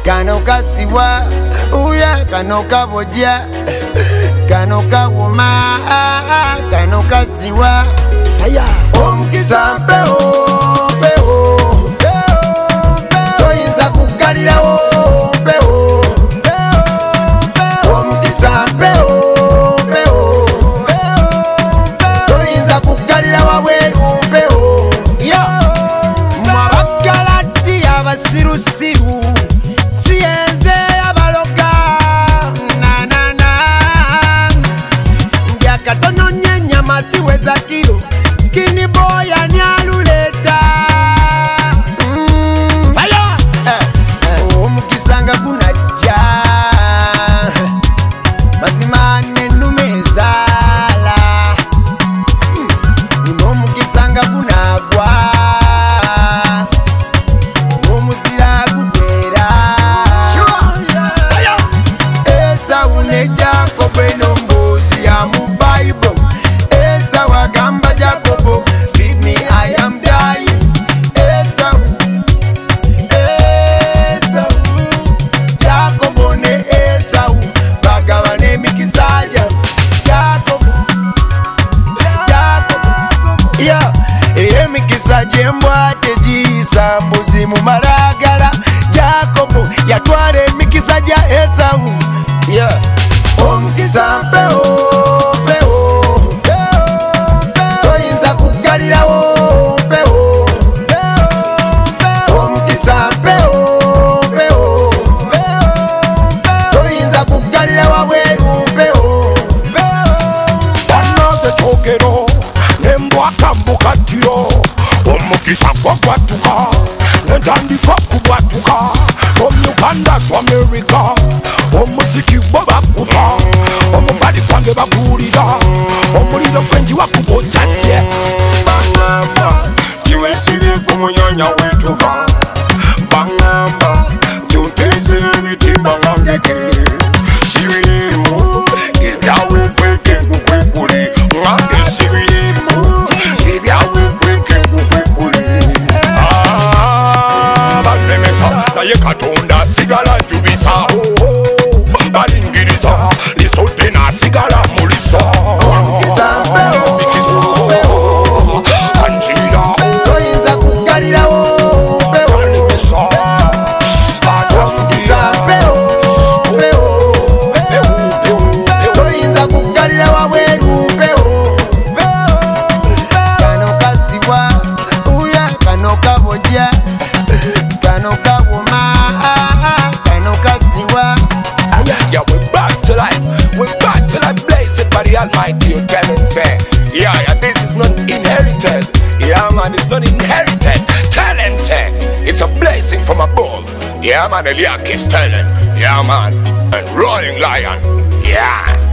kano kasiwa uya kano kabojja kano kawuma kano kasiwa omukisa mpewo toyinza kugalirawo mpewo omukisa mpewo toyinza kugalira wabweru mpewo mwabagalati abasirusiru siyenze abaloga ndyakatono nyenyama siweza kilo skini boy anyaluleta omukisanga gunajja mazima nenumezala nomukisanga gunagwa nomuzira gugwera Esawu ne Jacob enombozi ya mu Bible Esawu agamba Jacob feed me I am dying Esawu Jacob ne Esawu bagabana emikisa Jacob emikisa gyembwa tegiyisa mbuzi mu malagala Jacob yatwala emikisa gya Esawu omukisa mpewo toyinza kugalirawo mpewo omukisa mpewo toyinza kugalira wabweru mpewo banaze kyogero nembwaka mbukatiro omukisa gwagwatuka netandika kubwatuka from Uganda to America omuziki gwe bakuba omubali gwange baguwulira omuliro gwenji wakubojajye baŋŋamba tiwesibye ku munyanya wetuba baŋŋamba tyotezera ebitimba ngangeke sibirimu ebyawe kweke nkukwekule ngange sibirimu ebyawe kweke nkukwekule banemesa naye katonda asigala njubisaho balingiriza lisodde nasigala mulisa anjira toyinza kugalirawo banemesa toyinza kugalira wabweru mpewo kano kasiwa uya kano kabojja kano kawuma kano kasiwa Yeah, we're back to life, blazed by the Almighty. You tell him, say, yeah, this is not inherited. Yeah, man, it's not inherited. Tell him, say, it's a blessing from above. Yeah, man, Eliak is telling. Yeah, man, and Rolling Lion. Yeah.